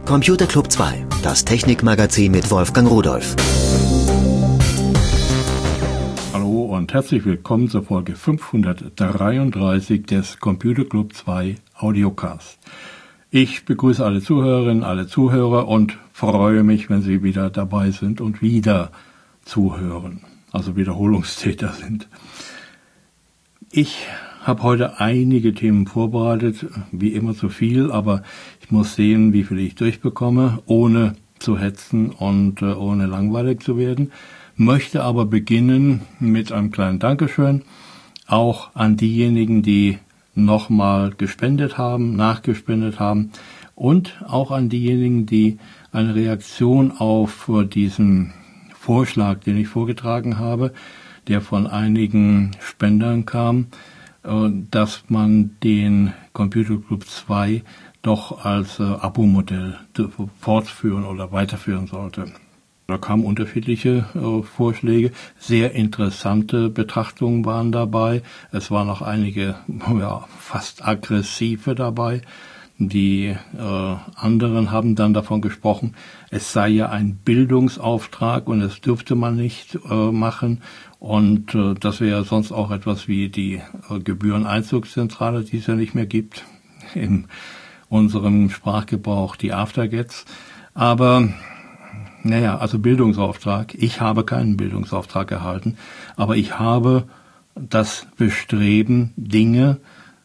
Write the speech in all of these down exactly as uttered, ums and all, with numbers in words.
Computer Club zwei, das Technikmagazin mit Wolfgang Rudolph. Hallo und herzlich willkommen zur Folge fünfhundertdreiunddreißig des Computer Club zwei Audiocast. Ich begrüße alle Zuhörerinnen, alle Zuhörer und freue mich, wenn Sie wieder dabei sind und wieder zuhören, also Wiederholungstäter sind. Ich habe heute einige Themen vorbereitet, wie immer zu viel, aber ich muss sehen, wie viel ich durchbekomme, ohne zu hetzen und äh, ohne langweilig zu werden. Möchte aber beginnen mit einem kleinen Dankeschön, auch an diejenigen, die nochmal gespendet haben, nachgespendet haben und auch an diejenigen, die eine Reaktion auf diesen Vorschlag, den ich vorgetragen habe, der von einigen Spendern kam, dass man den Computer Club zwei doch als äh, Abo-Modell fortführen oder weiterführen sollte. Da kamen unterschiedliche äh, Vorschläge, sehr interessante Betrachtungen waren dabei. Es waren auch einige ja, fast aggressive dabei. Die äh, anderen haben dann davon gesprochen, es sei ja ein Bildungsauftrag und es dürfte man nicht äh, machen. Und äh, das wäre sonst auch etwas wie die äh, Gebühreneinzugszentrale, die es ja nicht mehr gibt, in unserem Sprachgebrauch die Aftergets. Aber naja, also Bildungsauftrag. Ich habe keinen Bildungsauftrag erhalten, aber ich habe das Bestreben, Dinge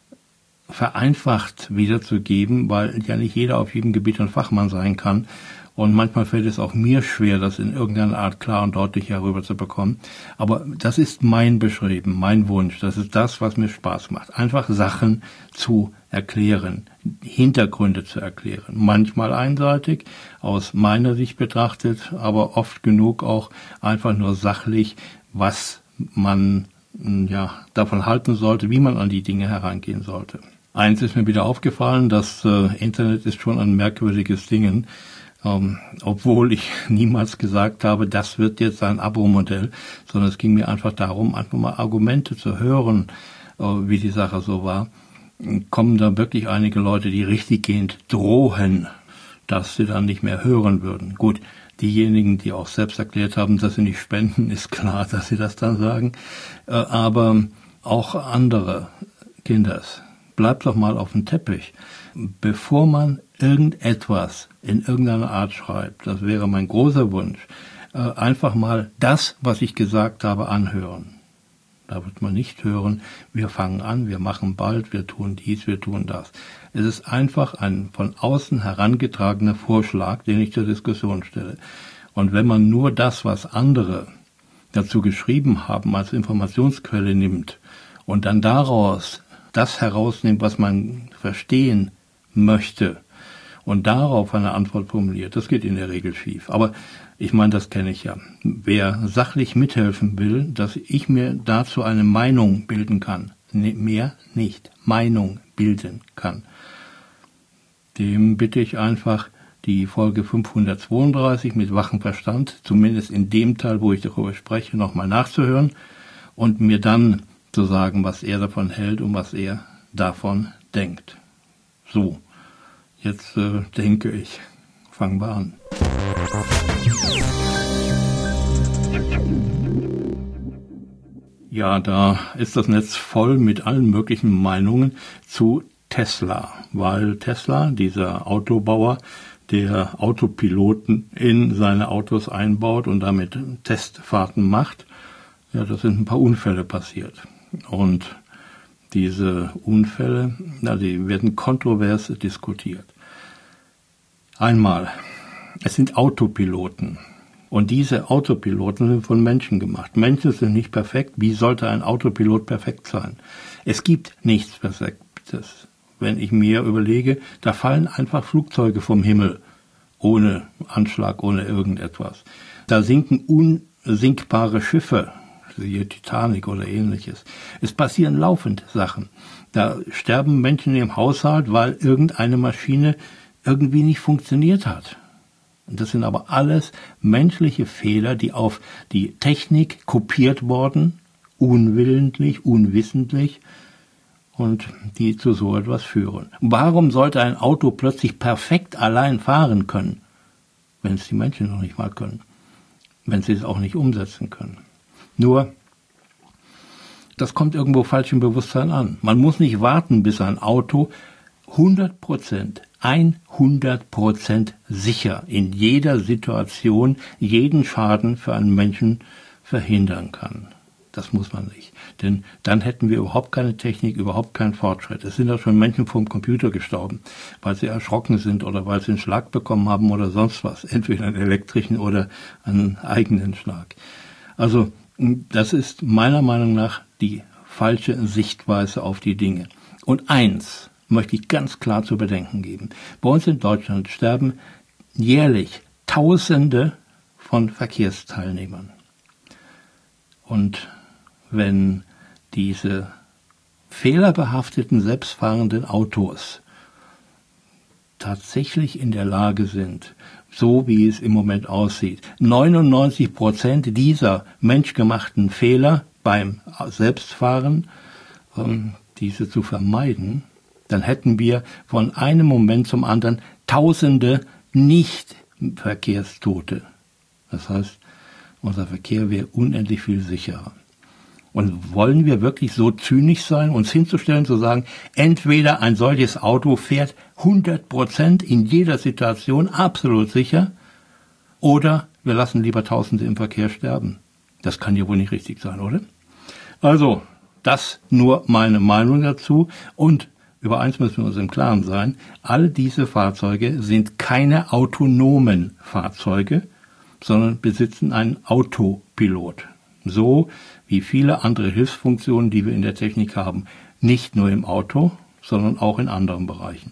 vereinfacht wiederzugeben, weil ja nicht jeder auf jedem Gebiet ein Fachmann sein kann. Und manchmal fällt es auch mir schwer, das in irgendeiner Art klar und deutlich herüberzubekommen. Aber das ist mein Bestreben, mein Wunsch. Das ist das, was mir Spaß macht. Einfach Sachen zu erklären, Hintergründe zu erklären. Manchmal einseitig, aus meiner Sicht betrachtet, aber oft genug auch einfach nur sachlich, was man ja davon halten sollte, wie man an die Dinge herangehen sollte. Eins ist mir wieder aufgefallen, das äh, Internet ist schon ein merkwürdiges Ding, ähm, obwohl ich niemals gesagt habe, das wird jetzt ein Abo-Modell, sondern es ging mir einfach darum, einfach mal Argumente zu hören, äh, wie die Sache so war. Kommen da wirklich einige Leute, die richtiggehend drohen, dass sie dann nicht mehr hören würden. Gut, diejenigen, die auch selbst erklärt haben, dass sie nicht spenden, ist klar, dass sie das dann sagen. Äh, aber auch andere Kinders, bleibt doch mal auf dem Teppich. Bevor man irgendetwas in irgendeiner Art schreibt, das wäre mein großer Wunsch, äh, einfach mal das, was ich gesagt habe, anhören. Da wird man nicht hören, wir fangen an, wir machen bald, wir tun dies, wir tun das. Es ist einfach ein von außen herangetragener Vorschlag, den ich zur Diskussion stelle. Und wenn man nur das, was andere dazu geschrieben haben, als Informationsquelle nimmt und dann daraus das herausnimmt, was man verstehen möchte und darauf eine Antwort formuliert, das geht in der Regel schief. Aber ich meine, das kenne ich ja. Wer sachlich mithelfen will, dass ich mir dazu eine Meinung bilden kann, ne, mehr nicht, Meinung bilden kann, dem bitte ich einfach, die Folge fünfhundertzweiunddreißig mit wachem Verstand, zumindest in dem Teil, wo ich darüber spreche, nochmal nachzuhören und mir dann zu sagen, was er davon hält und was er davon denkt. So, jetzt äh, denke ich, fangen wir an. Ja, da ist das Netz voll mit allen möglichen Meinungen zu Tesla, weil Tesla, dieser Autobauer, der Autopiloten in seine Autos einbaut und damit Testfahrten macht, ja, da sind ein paar Unfälle passiert. Und diese Unfälle, na, die werden kontrovers diskutiert. Einmal, es sind Autopiloten. Und diese Autopiloten sind von Menschen gemacht. Menschen sind nicht perfekt. Wie sollte ein Autopilot perfekt sein? Es gibt nichts Perfektes. Wenn ich mir überlege, da fallen einfach Flugzeuge vom Himmel. Ohne Anschlag, ohne irgendetwas. Da sinken unsinkbare Schiffe. Siehe Titanic oder ähnliches. Es passieren laufend Sachen. Da sterben Menschen im Haushalt, weil irgendeine Maschine irgendwie nicht funktioniert hat. Und das sind aber alles menschliche Fehler, die auf die Technik kopiert wurden, unwillentlich, unwissentlich. und die zu so etwas führen. Warum sollte ein Auto plötzlich perfekt allein fahren können, wenn es die Menschen noch nicht mal können, wenn sie es auch nicht umsetzen können? Nur, das kommt irgendwo falsch im Bewusstsein an. Man muss nicht warten, bis ein Auto hundert Prozent, hundert Prozent sicher in jeder Situation jeden Schaden für einen Menschen verhindern kann. Das muss man nicht. Denn dann hätten wir überhaupt keine Technik, überhaupt keinen Fortschritt. Es sind auch schon Menschen vom Computer gestorben, weil sie erschrocken sind oder weil sie einen Schlag bekommen haben oder sonst was. Entweder einen elektrischen oder einen eigenen Schlag. Also das ist meiner Meinung nach die falsche Sichtweise auf die Dinge. Und eins möchte ich ganz klar zu bedenken geben. Bei uns in Deutschland sterben jährlich Tausende von Verkehrsteilnehmern. Und wenn diese fehlerbehafteten, selbstfahrenden Autos tatsächlich in der Lage sind, so wie es im Moment aussieht, neunundneunzig Prozent dieser menschgemachten Fehler beim Selbstfahren, ähm, diese zu vermeiden, dann hätten wir von einem Moment zum anderen Tausende Nicht-Verkehrstote. Das heißt, unser Verkehr wäre unendlich viel sicherer. Und wollen wir wirklich so zynisch sein, uns hinzustellen, zu sagen, entweder ein solches Auto fährt hundert Prozent in jeder Situation absolut sicher, oder wir lassen lieber Tausende im Verkehr sterben. Das kann ja wohl nicht richtig sein, oder? Also, das nur meine Meinung dazu. Und über eins müssen wir uns im Klaren sein, all diese Fahrzeuge sind keine autonomen Fahrzeuge, sondern besitzen einen Autopilot. So wie viele andere Hilfsfunktionen, die wir in der Technik haben. Nicht nur im Auto, sondern auch in anderen Bereichen.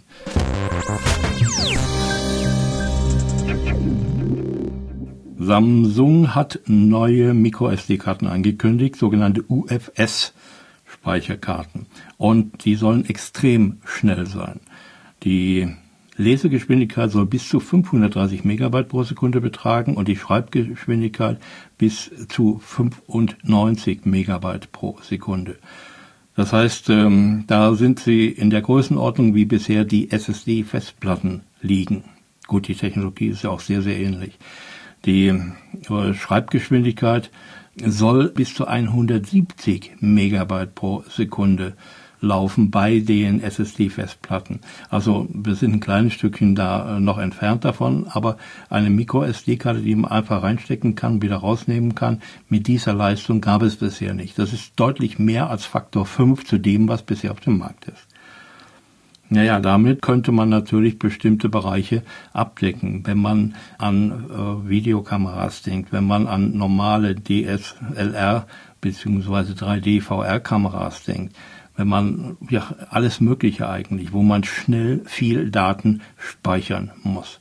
Samsung hat neue Micro-S D-Karten angekündigt, sogenannte U F S-Speicherkarten. Und die sollen extrem schnell sein. Die Lesegeschwindigkeit soll bis zu fünfhundertdreißig Megabyte pro Sekunde betragen und die Schreibgeschwindigkeit bis zu fünfundneunzig Megabyte pro Sekunde. Das heißt, ähm, da sind sie in der Größenordnung, wie bisher die S S D-Festplatten liegen. Gut, die Technologie ist ja auch sehr, sehr ähnlich. Die äh, Schreibgeschwindigkeit soll bis zu hundertsiebzig Megabyte pro Sekunde laufen bei den S S D-Festplatten. Also wir sind ein kleines Stückchen da noch entfernt davon, aber eine Micro-S D-Karte, die man einfach reinstecken kann, wieder rausnehmen kann, mit dieser Leistung gab es bisher nicht. Das ist deutlich mehr als Faktor fünf zu dem, was bisher auf dem Markt ist. Naja, damit könnte man natürlich bestimmte Bereiche abdecken, wenn man an äh, Videokameras denkt, wenn man an normale D S L R bzw. drei D V R-Kameras denkt, wenn man, ja, alles Mögliche eigentlich, wo man schnell viel Daten speichern muss.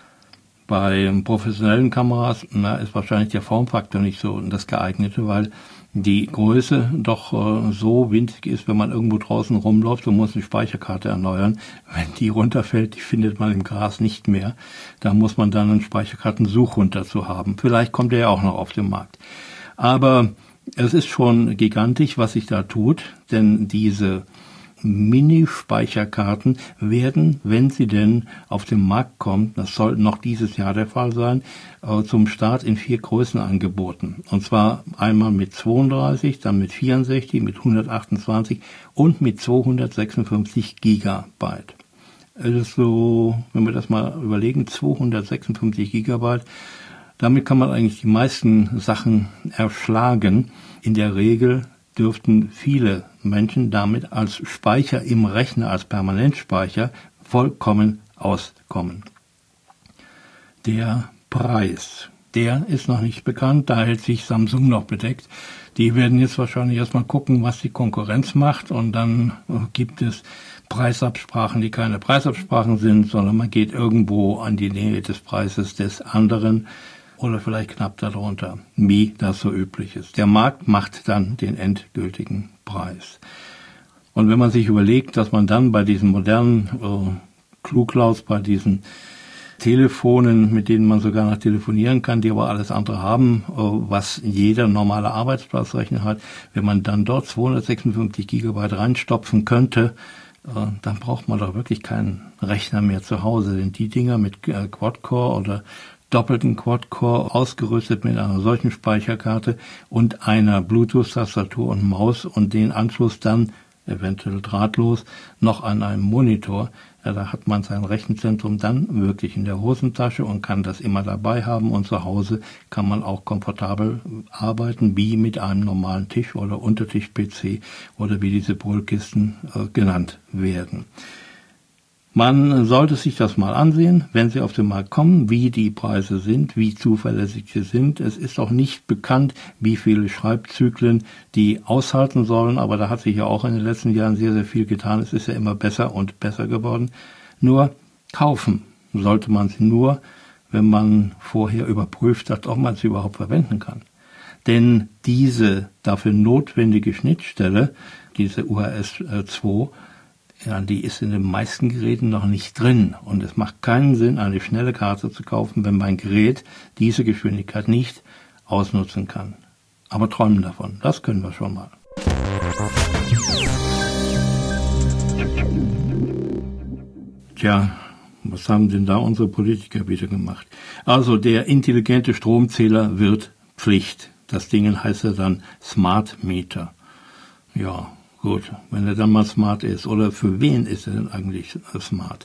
Bei professionellen Kameras, na, ist wahrscheinlich der Formfaktor nicht so das geeignete, weil die Größe doch äh, so winzig ist, wenn man irgendwo draußen rumläuft und muss eine Speicherkarte erneuern. Wenn die runterfällt, die findet man im Gras nicht mehr. Da muss man dann einen Speicherkartensuchhund dazu haben. Vielleicht kommt der ja auch noch auf den Markt. Aber es ist schon gigantisch, was sich da tut, denn diese Mini-Speicherkarten werden, wenn sie denn auf den Markt kommen, das soll noch dieses Jahr der Fall sein, zum Start in vier Größen angeboten. Und zwar einmal mit zweiunddreißig, dann mit vierundsechzig, mit hundertachtundzwanzig und mit zweihundertsechsundfünfzig Gigabyte. Es ist so, wenn wir das mal überlegen, zweihundertsechsundfünfzig Gigabyte, damit kann man eigentlich die meisten Sachen erschlagen. In der Regel dürften viele Menschen damit als Speicher im Rechner, als Permanentspeicher, vollkommen auskommen. Der Preis, der ist noch nicht bekannt, da hält sich Samsung noch bedeckt. Die werden jetzt wahrscheinlich erstmal gucken, was die Konkurrenz macht, und dann gibt es Preisabsprachen, die keine Preisabsprachen sind, sondern man geht irgendwo an die Nähe des Preises des anderen oder vielleicht knapp darunter, wie das so üblich ist. Der Markt macht dann den endgültigen Preis. Und wenn man sich überlegt, dass man dann bei diesen modernen äh, Kluglauts, bei diesen Telefonen, mit denen man sogar noch telefonieren kann, die aber alles andere haben, was jeder normale Arbeitsplatzrechner hat. Wenn man dann dort zweihundertsechsundfünfzig Gigabyte reinstopfen könnte, dann braucht man doch wirklich keinen Rechner mehr zu Hause. Denn die Dinger mit Quad-Core oder doppelten Quad-Core ausgerüstet mit einer solchen Speicherkarte und einer Bluetooth-Tastatur und Maus und den Anschluss dann eventuell drahtlos noch an einem Monitor, ja, da hat man sein Rechenzentrum dann wirklich in der Hosentasche und kann das immer dabei haben, und zu Hause kann man auch komfortabel arbeiten, wie mit einem normalen Tisch- oder Untertisch-P C oder wie diese Polkisten äh, genannt werden. Man sollte sich das mal ansehen, wenn Sie auf den Markt kommen, wie die Preise sind, wie zuverlässig sie sind. Es ist auch nicht bekannt, wie viele Schreibzyklen die aushalten sollen, aber da hat sich ja auch in den letzten Jahren sehr, sehr viel getan. Es ist ja immer besser und besser geworden. Nur kaufen sollte man sie nur, wenn man vorher überprüft hat, ob man sie überhaupt verwenden kann. Denn diese dafür notwendige Schnittstelle, diese U H S zwei, ja, die ist in den meisten Geräten noch nicht drin. Und es macht keinen Sinn, eine schnelle Karte zu kaufen, wenn mein Gerät diese Geschwindigkeit nicht ausnutzen kann. Aber träumen davon, das können wir schon mal. Tja, was haben denn da unsere Politiker wieder gemacht? Also der intelligente Stromzähler wird Pflicht. Das Ding heißt ja dann Smart Meter. Ja, gut, wenn er dann mal smart ist. Oder für wen ist er denn eigentlich smart?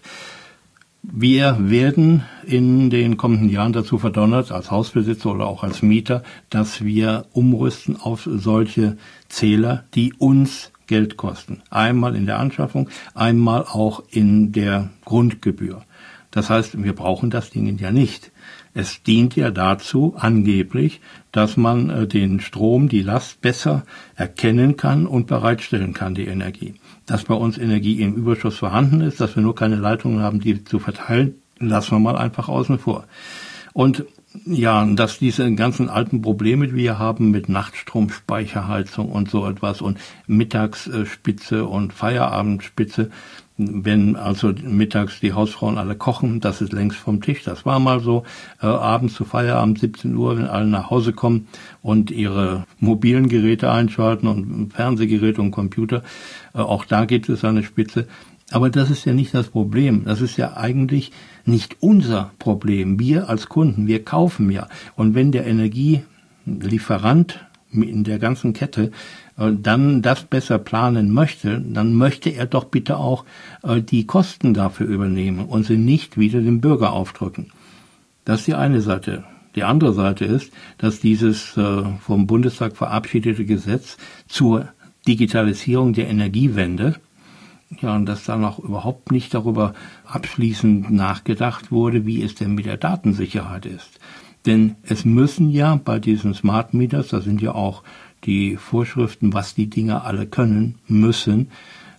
Wir werden in den kommenden Jahren dazu verdonnert, als Hausbesitzer oder auch als Mieter, dass wir umrüsten auf solche Zähler, die uns Geld kosten. Einmal in der Anschaffung, einmal auch in der Grundgebühr. Das heißt, wir brauchen das Ding ja nicht. Es dient ja dazu, angeblich, dass man äh, den Strom, die Last besser erkennen kann und bereitstellen kann, die Energie. Dass bei uns Energie im Überschuss vorhanden ist, dass wir nur keine Leitungen haben, die zu verteilen, lassen wir mal einfach außen vor. Und ja, dass diese ganzen alten Probleme, die wir haben mit Nachtstrom, Speicherheizung und so etwas und Mittagsspitze und Feierabendspitze, wenn also mittags die Hausfrauen alle kochen, das ist längst vom Tisch. Das war mal so, äh, abends zu Feierabend, siebzehn Uhr, wenn alle nach Hause kommen und ihre mobilen Geräte einschalten und Fernsehgeräte und Computer, äh, auch da gibt es eine Spitze. Aber das ist ja nicht das Problem. Das ist ja eigentlich nicht unser Problem. Wir als Kunden, wir kaufen ja. Und wenn der Energielieferant in der ganzen Kette dann das besser planen möchte, dann möchte er doch bitte auch die Kosten dafür übernehmen und sie nicht wieder dem Bürger aufdrücken. Das ist die eine Seite. Die andere Seite ist, dass dieses vom Bundestag verabschiedete Gesetz zur Digitalisierung der Energiewende, ja, und dass da noch überhaupt nicht darüber abschließend nachgedacht wurde, wie es denn mit der Datensicherheit ist. Denn es müssen ja bei diesen Smart Meters, da sind ja auch die Vorschriften, was die Dinger alle können, müssen,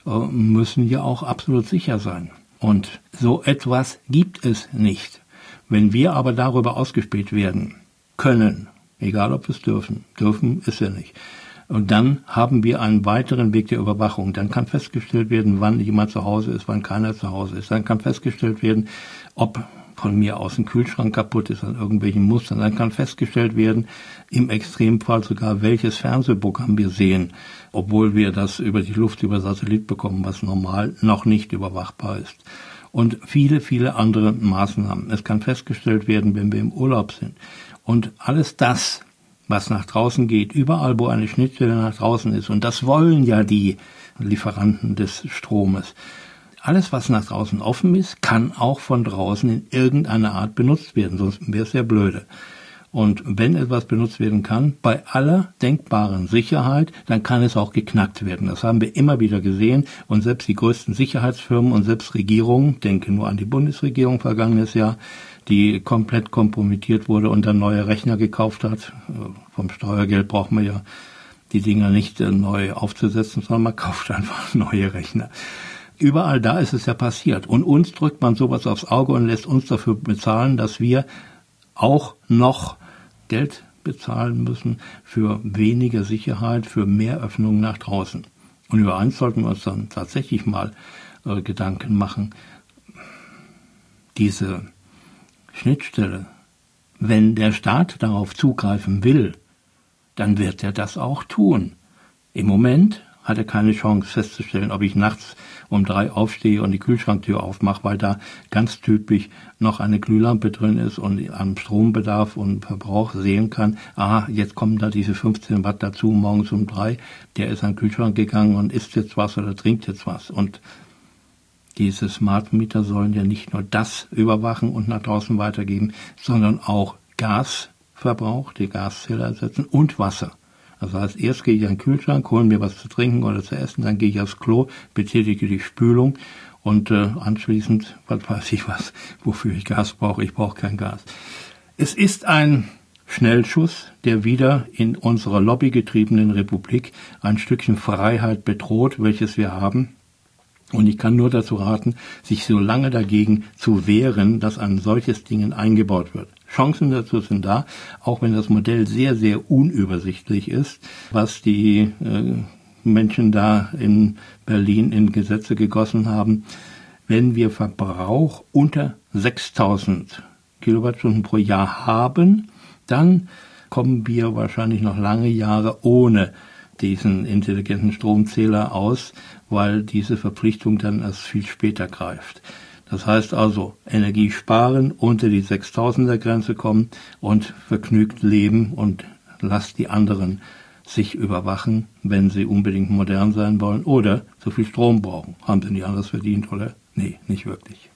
müssen ja auch absolut sicher sein. Und so etwas gibt es nicht. Wenn wir aber darüber ausgespäht werden können, egal ob wir es dürfen, dürfen ist ja nicht, und dann haben wir einen weiteren Weg der Überwachung. Dann kann festgestellt werden, wann jemand zu Hause ist, wann keiner zu Hause ist. Dann kann festgestellt werden, ob von mir aus ein Kühlschrank kaputt ist an irgendwelchen Mustern. Dann kann festgestellt werden, im Extremfall sogar, welches Fernsehprogramm wir sehen, obwohl wir das über die Luft, über Satellit bekommen, was normal noch nicht überwachbar ist. Und viele, viele andere Maßnahmen. Es kann festgestellt werden, wenn wir im Urlaub sind. Und alles das, was nach draußen geht, überall, wo eine Schnittstelle nach draußen ist, und das wollen ja die Lieferanten des Stromes. Alles, was nach draußen offen ist, kann auch von draußen in irgendeiner Art benutzt werden, sonst wäre es ja blöde. Und wenn etwas benutzt werden kann, bei aller denkbaren Sicherheit, dann kann es auch geknackt werden. Das haben wir immer wieder gesehen, und selbst die größten Sicherheitsfirmen und selbst Regierungen, denke nur an die Bundesregierung vergangenes Jahr, die komplett kompromittiert wurde und dann neue Rechner gekauft hat. Vom Steuergeld braucht man ja die Dinger nicht neu aufzusetzen, sondern man kauft einfach neue Rechner. Überall da ist es ja passiert. Und uns drückt man sowas aufs Auge und lässt uns dafür bezahlen, dass wir auch noch Geld bezahlen müssen für weniger Sicherheit, für mehr Öffnungen nach draußen. Und über eins sollten wir uns dann tatsächlich mal äh, Gedanken machen. Diese Schnittstelle. Wenn der Staat darauf zugreifen will, dann wird er das auch tun. Im Moment hat er keine Chance festzustellen, ob ich nachts um drei aufstehe und die Kühlschranktür aufmache, weil da ganz typisch noch eine Glühlampe drin ist und am Strombedarf und Verbrauch sehen kann, ah, jetzt kommen da diese fünfzehn Watt dazu morgens um drei, der ist an den Kühlschrank gegangen und isst jetzt was oder trinkt jetzt was. Und diese Smart Meter sollen ja nicht nur das überwachen und nach draußen weitergeben, sondern auch Gasverbrauch, die Gaszähler ersetzen und Wasser. Also heißt, erst gehe ich an den Kühlschrank, hole mir was zu trinken oder zu essen, dann gehe ich aufs Klo, betätige die Spülung und äh, anschließend, was weiß ich was, wofür ich Gas brauche. Ich brauche kein Gas. Es ist ein Schnellschuss, der wieder in unserer lobbygetriebenen Republik ein Stückchen Freiheit bedroht, welches wir haben. Und ich kann nur dazu raten, sich so lange dagegen zu wehren, dass ein solches Ding eingebaut wird. Chancen dazu sind da, auch wenn das Modell sehr, sehr unübersichtlich ist, was die äh, Menschen da in Berlin in Gesetze gegossen haben. Wenn wir Verbrauch unter sechstausend Kilowattstunden pro Jahr haben, dann kommen wir wahrscheinlich noch lange Jahre ohne diesen intelligenten Stromzähler aus, weil diese Verpflichtung dann erst viel später greift. Das heißt also, Energie sparen, unter die sechstausender Grenze kommen und vergnügt leben und lasst die anderen sich überwachen, wenn sie unbedingt modern sein wollen oder so viel Strom brauchen. Haben sie nicht anders verdient, oder? Nee, nicht wirklich.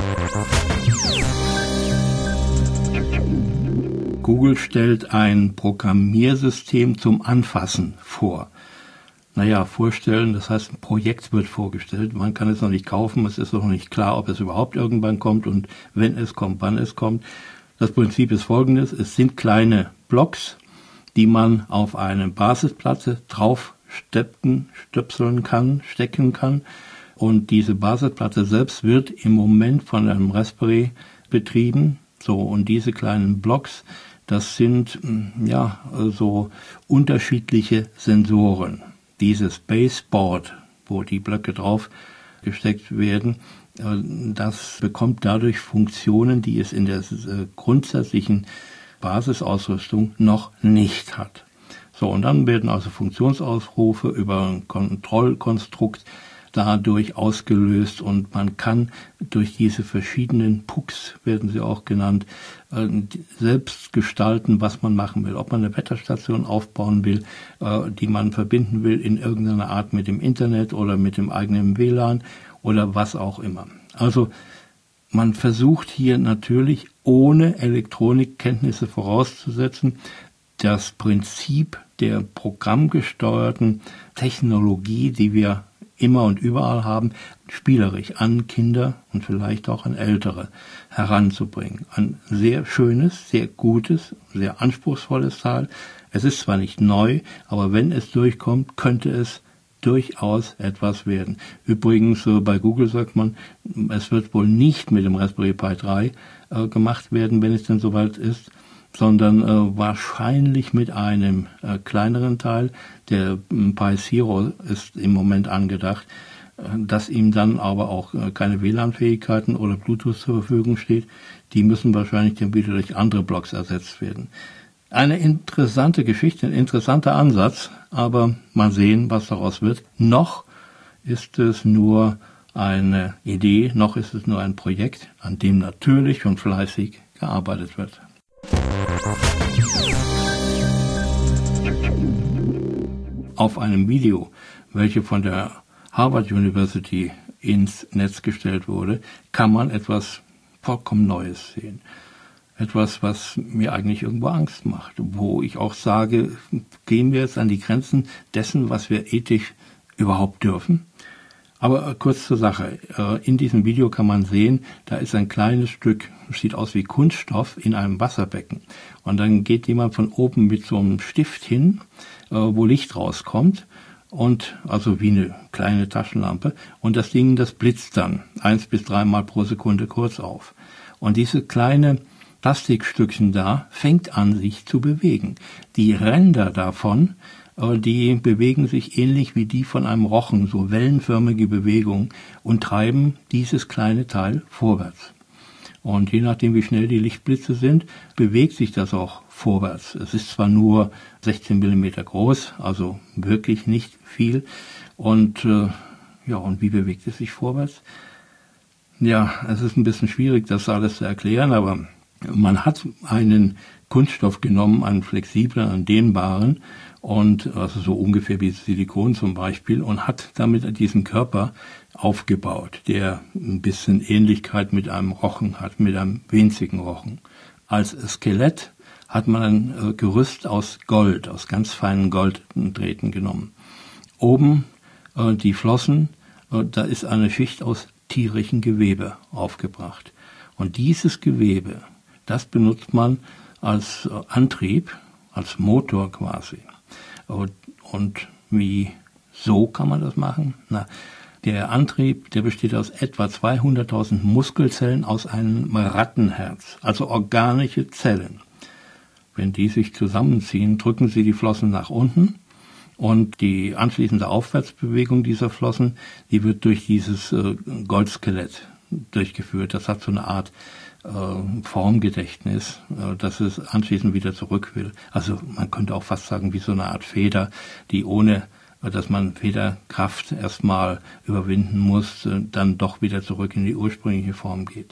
Google stellt ein Programmiersystem zum Anfassen vor. Naja, vorstellen, das heißt, ein Projekt wird vorgestellt. Man kann es noch nicht kaufen, es ist noch nicht klar, ob es überhaupt irgendwann kommt und wenn es kommt, wann es kommt. Das Prinzip ist folgendes, es sind kleine Blocks, die man auf eine Basisplatte draufsteppen, stöpseln kann, stecken kann. Und diese Basisplatte selbst wird im Moment von einem Raspberry betrieben. So, und diese kleinen Blocks, das sind ja so unterschiedliche Sensoren. Dieses Baseboard, wo die Blöcke drauf gesteckt werden, das bekommt dadurch Funktionen, die es in der grundsätzlichen Basisausrüstung noch nicht hat. So, und dann werden also Funktionsausrufe über ein Kontrollkonstrukt dadurch ausgelöst und man kann durch diese verschiedenen Pucks, werden sie auch genannt, selbst gestalten, was man machen will. Ob man eine Wetterstation aufbauen will, die man verbinden will in irgendeiner Art mit dem Internet oder mit dem eigenen W L A N oder was auch immer. Also man versucht hier natürlich ohne Elektronikkenntnisse vorauszusetzen, das Prinzip der programmgesteuerten Technologie, die wir immer und überall haben, spielerisch an Kinder und vielleicht auch an Ältere heranzubringen. Ein sehr schönes, sehr gutes, sehr anspruchsvolles Teil. Es ist zwar nicht neu, aber wenn es durchkommt, könnte es durchaus etwas werden. Übrigens, äh, bei Google sagt man, es wird wohl nicht mit dem Raspberry Pi drei äh, gemacht werden, wenn es denn soweit ist, sondern äh, wahrscheinlich mit einem äh, kleineren Teil. Der äh, Pi Zero ist im Moment angedacht, äh, dass ihm dann aber auch äh, keine W L A N-Fähigkeiten oder Bluetooth zur Verfügung steht. Die müssen wahrscheinlich dann wieder durch andere Blocks ersetzt werden. Eine interessante Geschichte, ein interessanter Ansatz, aber mal sehen, was daraus wird. Noch ist es nur eine Idee, noch ist es nur ein Projekt, an dem natürlich und fleißig gearbeitet wird. Auf einem Video, welches von der Harvard University ins Netz gestellt wurde, kann man etwas vollkommen Neues sehen. Etwas, was mir eigentlich irgendwo Angst macht, wo ich auch sage, gehen wir jetzt an die Grenzen dessen, was wir ethisch überhaupt dürfen. Aber kurz zur Sache. In diesem Video kann man sehen, da ist ein kleines Stück, sieht aus wie Kunststoff, in einem Wasserbecken. Und dann geht jemand von oben mit so einem Stift hin, wo Licht rauskommt, und also wie eine kleine Taschenlampe. Und das Ding, das blitzt dann eins bis dreimal pro Sekunde kurz auf. Und diese kleine Plastikstückchen da fängt an, sich zu bewegen. Die Ränder davon, die bewegen sich ähnlich wie die von einem Rochen, so wellenförmige Bewegungen, und treiben dieses kleine Teil vorwärts. Und je nachdem, wie schnell die Lichtblitze sind, bewegt sich das auch vorwärts. Es ist zwar nur sechzehn Millimeter groß, also wirklich nicht viel. Und äh, ja, und wie bewegt es sich vorwärts? Ja, es ist ein bisschen schwierig, das alles zu erklären, aber man hat einen Kunststoff genommen, einen flexiblen, einen dehnbaren, und also so ungefähr wie Silikon zum Beispiel, und hat damit diesen Körper aufgebaut, der ein bisschen Ähnlichkeit mit einem Rochen hat, mit einem winzigen Rochen. Als Skelett hat man ein Gerüst aus Gold, aus ganz feinen Golddrähten genommen. Oben äh, die Flossen, äh, da ist eine Schicht aus tierischen Gewebe aufgebracht. Und dieses Gewebe, das benutzt man als äh, Antrieb, als Motor quasi. Und, und wie so kann man das machen? Na, der Antrieb, der besteht aus etwa zweihunderttausend Muskelzellen aus einem Rattenherz, also organische Zellen. Wenn die sich zusammenziehen, drücken sie die Flossen nach unten, und die anschließende Aufwärtsbewegung dieser Flossen, die wird durch dieses äh, Goldskelett durchgeführt. Das hat so eine Art äh, Formgedächtnis, äh, dass es anschließend wieder zurück will. Also man könnte auch fast sagen, wie so eine Art Feder, die ohne, äh, dass man Federkraft erstmal überwinden muss, äh, dann doch wieder zurück in die ursprüngliche Form geht.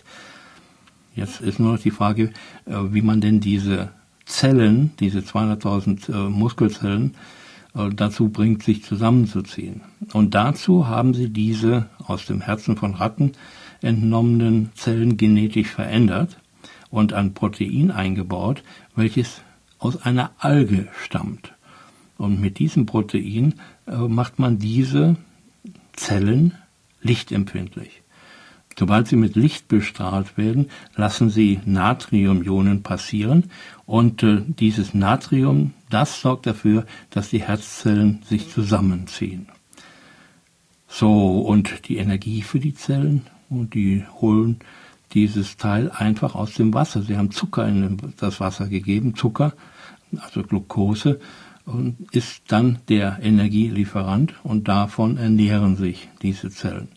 Jetzt ist nur noch die Frage, äh, wie man denn diese Zellen, diese zweihunderttausend äh, Muskelzellen, dazu bringt, sich zusammenzuziehen. Und dazu haben sie diese aus dem Herzen von Ratten entnommenen Zellen genetisch verändert und ein Protein eingebaut, welches aus einer Alge stammt. Und mit diesem Protein äh, macht man diese Zellen lichtempfindlich. Sobald sie mit Licht bestrahlt werden, lassen sie Natriumionen passieren, und äh, dieses Natrium, das sorgt dafür, dass die Herzzellen sich zusammenziehen. So, und die Energie für die Zellen, und die holen dieses Teil einfach aus dem Wasser. Sie haben Zucker in das Wasser gegeben, Zucker, also Glucose, und ist dann der Energielieferant, und davon ernähren sich diese Zellen.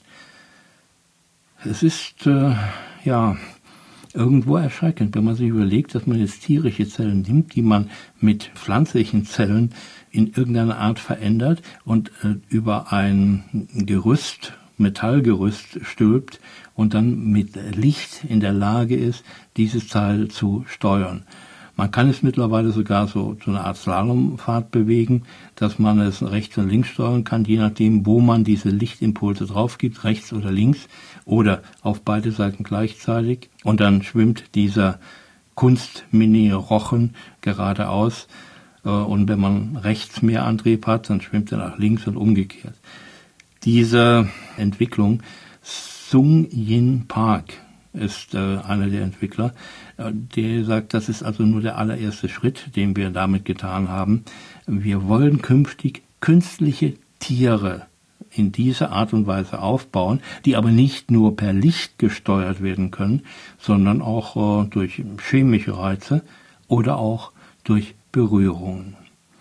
Es ist, äh, ja, irgendwo erschreckend, wenn man sich überlegt, dass man jetzt tierische Zellen nimmt, die man mit pflanzlichen Zellen in irgendeiner Art verändert und äh, über ein Gerüst, Metallgerüst stülpt und dann mit Licht in der Lage ist, dieses Teil zu steuern. Man kann es mittlerweile sogar so zu einer Art Slalomfahrt bewegen, dass man es rechts und links steuern kann, je nachdem, wo man diese Lichtimpulse drauf gibt, rechts oder links oder auf beide Seiten gleichzeitig. Und dann schwimmt dieser Kunst-Mini-Rochen geradeaus. Und wenn man rechts mehr Antrieb hat, dann schwimmt er nach links und umgekehrt. Diese Entwicklung, Sung Jin Park ist äh, einer der Entwickler, äh, der sagt, das ist also nur der allererste Schritt, den wir damit getan haben. Wir wollen künftig künstliche Tiere in dieser Art und Weise aufbauen, die aber nicht nur per Licht gesteuert werden können, sondern auch äh, durch chemische Reize oder auch durch Berührungen.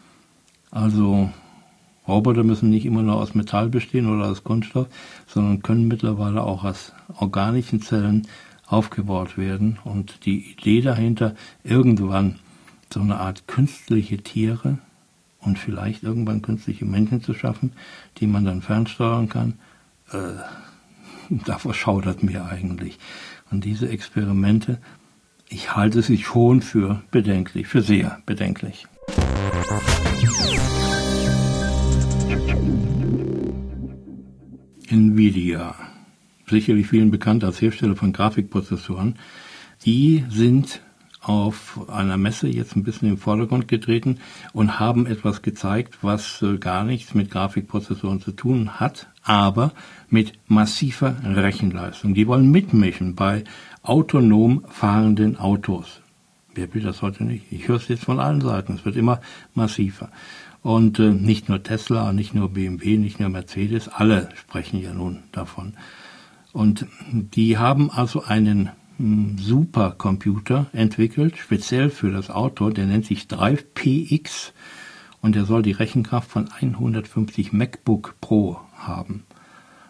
Also Roboter müssen nicht immer nur aus Metall bestehen oder aus Kunststoff, sondern können mittlerweile auch aus organischen Zellen aufgebaut werden. Und die Idee dahinter, irgendwann so eine Art künstliche Tiere und vielleicht irgendwann künstliche Menschen zu schaffen, die man dann fernsteuern kann, äh, davor schaudert mir eigentlich. Und diese Experimente, ich halte sie schon für bedenklich, für sehr bedenklich. Nvidia, sicherlich vielen bekannt als Hersteller von Grafikprozessoren, die sind auf einer Messe jetzt ein bisschen im Vordergrund getreten und haben etwas gezeigt, was äh, gar nichts mit Grafikprozessoren zu tun hat, aber mit massiver Rechenleistung. Die wollen mitmischen bei autonom fahrenden Autos. Wer will das heute nicht? Ich höre es jetzt von allen Seiten. Es wird immer massiver. Und äh, nicht nur Tesla, nicht nur B M W, nicht nur Mercedes, alle sprechen ja nun davon. Und die haben also einen mh, Supercomputer entwickelt, speziell für das Auto, der nennt sich Drive P X und der soll die Rechenkraft von hundertfünfzig MacBook Pro haben.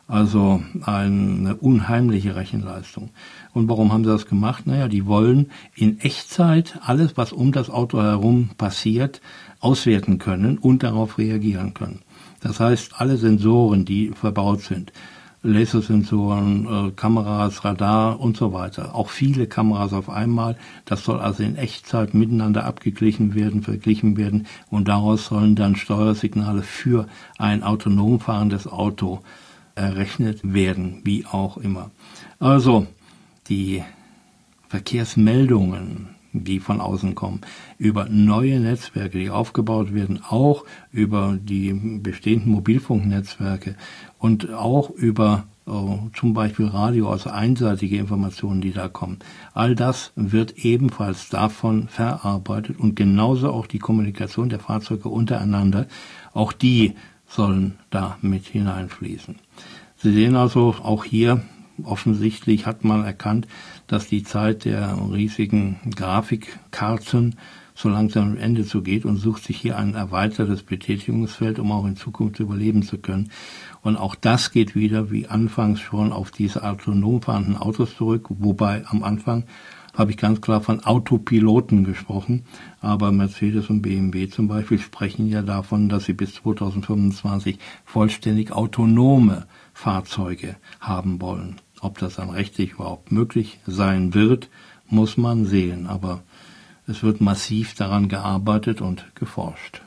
Also eine unheimliche Rechenleistung. Und warum haben sie das gemacht? Naja, die wollen in Echtzeit alles, was um das Auto herum passiert, auswerten können und darauf reagieren können. Das heißt, alle Sensoren, die verbaut sind, Lasersensoren, äh, Kameras, Radar und so weiter, auch viele Kameras auf einmal, das soll also in Echtzeit miteinander abgeglichen werden, verglichen werden und daraus sollen dann Steuersignale für ein autonom fahrendes Auto errechnet werden, wie auch immer. Also die Verkehrsmeldungen, die von außen kommen, über neue Netzwerke, die aufgebaut werden, auch über die bestehenden Mobilfunknetzwerke und auch über äh, zum Beispiel Radio, also einseitige Informationen, die da kommen. All das wird ebenfalls davon verarbeitet und genauso auch die Kommunikation der Fahrzeuge untereinander, auch die sollen da mit hineinfließen. Sie sehen also auch hier, offensichtlich hat man erkannt, dass die Zeit der riesigen Grafikkarten so langsam am Ende zugeht und sucht sich hier ein erweitertes Betätigungsfeld, um auch in Zukunft überleben zu können. Und auch das geht wieder, wie anfangs schon, auf diese autonom fahrenden Autos zurück, wobei am Anfang habe ich ganz klar von Autopiloten gesprochen, aber Mercedes und B M W zum Beispiel sprechen ja davon, dass sie bis zweitausendfünfundzwanzig vollständig autonome Fahrzeuge haben wollen. Ob das dann rechtlich überhaupt möglich sein wird, muss man sehen, aber es wird massiv daran gearbeitet und geforscht.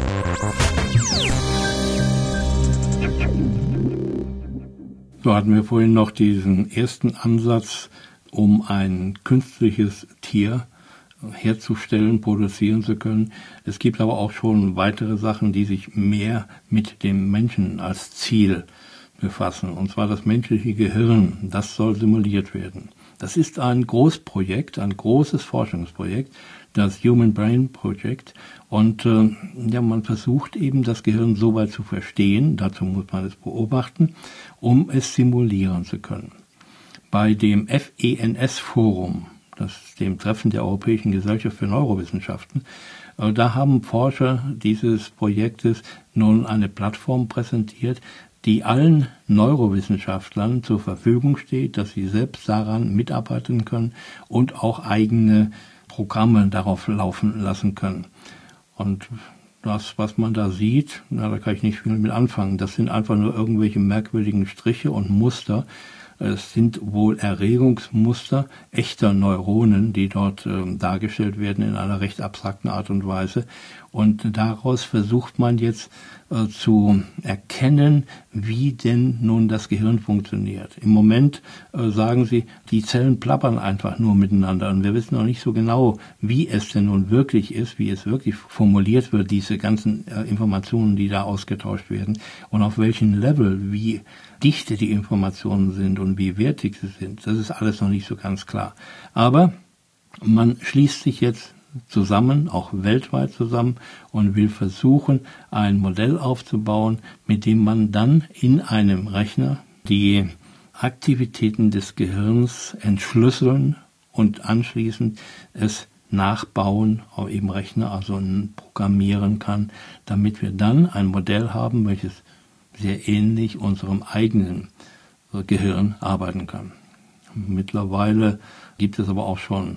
So hatten wir vorhin noch diesen ersten Ansatz, um ein künstliches Tier herzustellen, produzieren zu können. Es gibt aber auch schon weitere Sachen, die sich mehr mit dem Menschen als Ziel befassen, und zwar das menschliche Gehirn. Das soll simuliert werden. Das ist ein Großprojekt, ein großes Forschungsprojekt, das Human Brain Project, und äh, ja, man versucht eben das Gehirn so weit zu verstehen, dazu muss man es beobachten, um es simulieren zu können. Bei dem F E N S-Forum, das ist dem Treffen der Europäischen Gesellschaft für Neurowissenschaften, äh, da haben Forscher dieses Projektes nun eine Plattform präsentiert, die allen Neurowissenschaftlern zur Verfügung steht, dass sie selbst daran mitarbeiten können und auch eigene Programme darauf laufen lassen können. Und das, was man da sieht, na, da kann ich nicht viel mit anfangen. Das sind einfach nur irgendwelche merkwürdigen Striche und Muster. Es sind wohl Erregungsmuster echter Neuronen, die dort äh, dargestellt werden in einer recht abstrakten Art und Weise. Und daraus versucht man jetzt äh, zu erkennen, wie denn nun das Gehirn funktioniert. Im Moment äh, sagen sie, die Zellen plappern einfach nur miteinander. Und wir wissen noch nicht so genau, wie es denn nun wirklich ist, wie es wirklich formuliert wird, diese ganzen äh, Informationen, die da ausgetauscht werden. Und auf welchem Level, wie dichte die Informationen sind und wie wertig sie sind. Das ist alles noch nicht so ganz klar. Aber man schließt sich jetzt zusammen, auch weltweit zusammen, und will versuchen, ein Modell aufzubauen, mit dem man dann in einem Rechner die Aktivitäten des Gehirns entschlüsseln und anschließend es nachbauen, auch im Rechner, also programmieren kann, damit wir dann ein Modell haben, welches sehr ähnlich unserem eigenen Gehirn arbeiten kann. Mittlerweile gibt es aber auch schon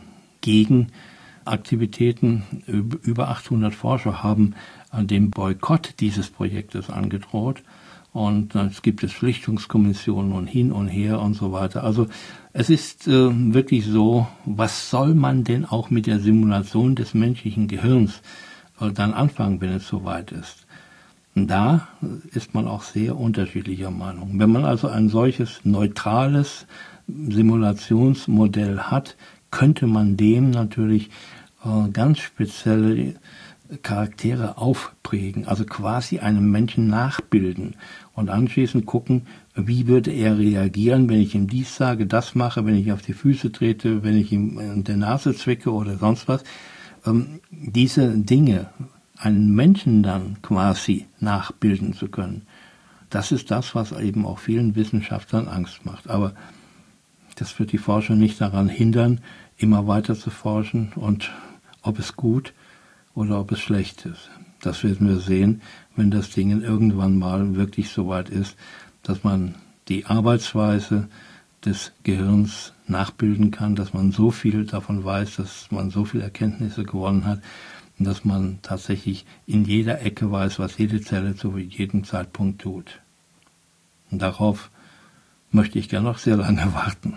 Gegenaktivitäten. Über achthundert Forscher haben dem Boykott dieses Projektes angedroht. Und es gibt es Schlichtungskommissionen und hin und her und so weiter. Also es ist äh, wirklich so, was soll man denn auch mit der Simulation des menschlichen Gehirns äh, dann anfangen, wenn es soweit ist? Da ist man auch sehr unterschiedlicher Meinung. Wenn man also ein solches neutrales Simulationsmodell hat, könnte man dem natürlich äh, ganz spezielle Charaktere aufprägen, also quasi einen Menschen nachbilden und anschließend gucken, wie würde er reagieren, wenn ich ihm dies sage, das mache, wenn ich auf die Füße trete, wenn ich ihm in der Nase zwicke oder sonst was. Ähm, diese Dinge, einen Menschen dann quasi nachbilden zu können, das ist das, was eben auch vielen Wissenschaftlern Angst macht. Aber das wird die Forscher nicht daran hindern, immer weiter zu forschen, und ob es gut oder ob es schlecht ist. Das werden wir sehen, wenn das Ding irgendwann mal wirklich so weit ist, dass man die Arbeitsweise des Gehirns nachbilden kann, dass man so viel davon weiß, dass man so viele Erkenntnisse gewonnen hat, und dass man tatsächlich in jeder Ecke weiß, was jede Zelle zu jedem Zeitpunkt tut. Und darauf möchte ich gerne noch sehr lange warten.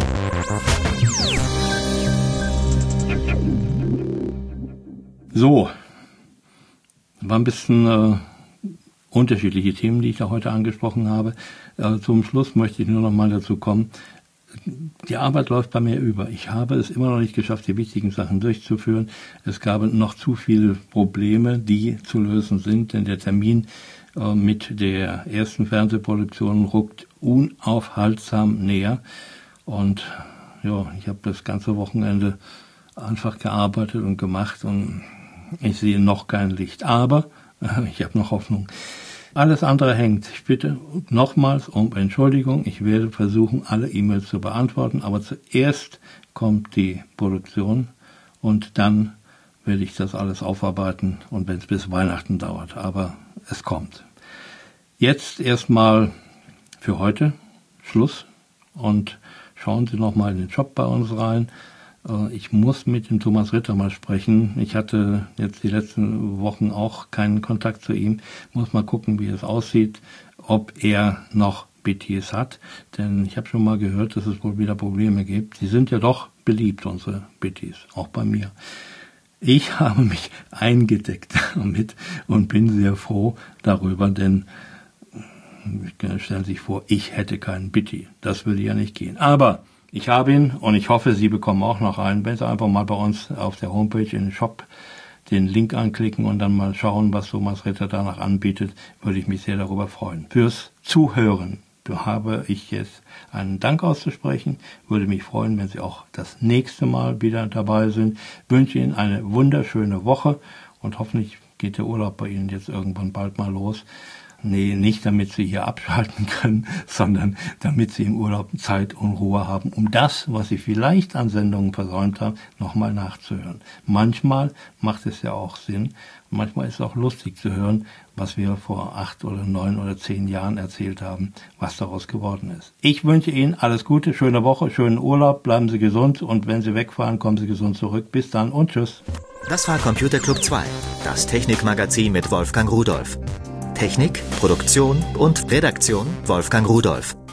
So, war ein bisschen äh, unterschiedliche Themen, die ich da heute angesprochen habe. Äh, zum Schluss möchte ich nur noch mal dazu kommen, die Arbeit läuft bei mir über. Ich habe es immer noch nicht geschafft, die wichtigen Sachen durchzuführen. Es gab noch zu viele Probleme, die zu lösen sind, denn der Termin äh, mit der ersten Fernsehproduktion rückt unaufhaltsam näher. Und ja, ich habe das ganze Wochenende einfach gearbeitet und gemacht und ich sehe noch kein Licht. Aber äh, ich habe noch Hoffnung. Alles andere hängt. Ich bitte nochmals um Entschuldigung. Ich werde versuchen, alle E-Mails zu beantworten. Aber zuerst kommt die Produktion und dann werde ich das alles aufarbeiten. Und wenn es bis Weihnachten dauert. Aber es kommt. Jetzt erstmal für heute Schluss. Und schauen Sie nochmal in den Shop bei uns rein. Ich muss mit dem Thomas Ritter mal sprechen. Ich hatte jetzt die letzten Wochen auch keinen Kontakt zu ihm. Muss mal gucken, wie es aussieht, ob er noch B Ts hat. Denn ich habe schon mal gehört, dass es wohl wieder Probleme gibt. Sie sind ja doch beliebt, unsere B Ts, auch bei mir. Ich habe mich eingedeckt damit und bin sehr froh darüber, denn stellen Sie sich vor, ich hätte keinen B T. Das würde ja nicht gehen. Aber ich habe ihn und ich hoffe, Sie bekommen auch noch einen. Wenn Sie einfach mal bei uns auf der Homepage in den Shop den Link anklicken und dann mal schauen, was Thomas Ritter danach anbietet, würde ich mich sehr darüber freuen. Fürs Zuhören habe ich jetzt einen Dank auszusprechen. Würde mich freuen, wenn Sie auch das nächste Mal wieder dabei sind. Ich wünsche Ihnen eine wunderschöne Woche und hoffentlich geht der Urlaub bei Ihnen jetzt irgendwann bald mal los. Nee, nicht damit Sie hier abschalten können, sondern damit Sie im Urlaub Zeit und Ruhe haben, um das, was Sie vielleicht an Sendungen versäumt haben, nochmal nachzuhören. Manchmal macht es ja auch Sinn, manchmal ist es auch lustig zu hören, was wir vor acht oder neun oder zehn Jahren erzählt haben, was daraus geworden ist. Ich wünsche Ihnen alles Gute, schöne Woche, schönen Urlaub, bleiben Sie gesund und wenn Sie wegfahren, kommen Sie gesund zurück. Bis dann und tschüss. Das war Computer Club zwei, das Technikmagazin mit Wolfgang Rudolf. Technik, Produktion und Redaktion Wolfgang Rudolf.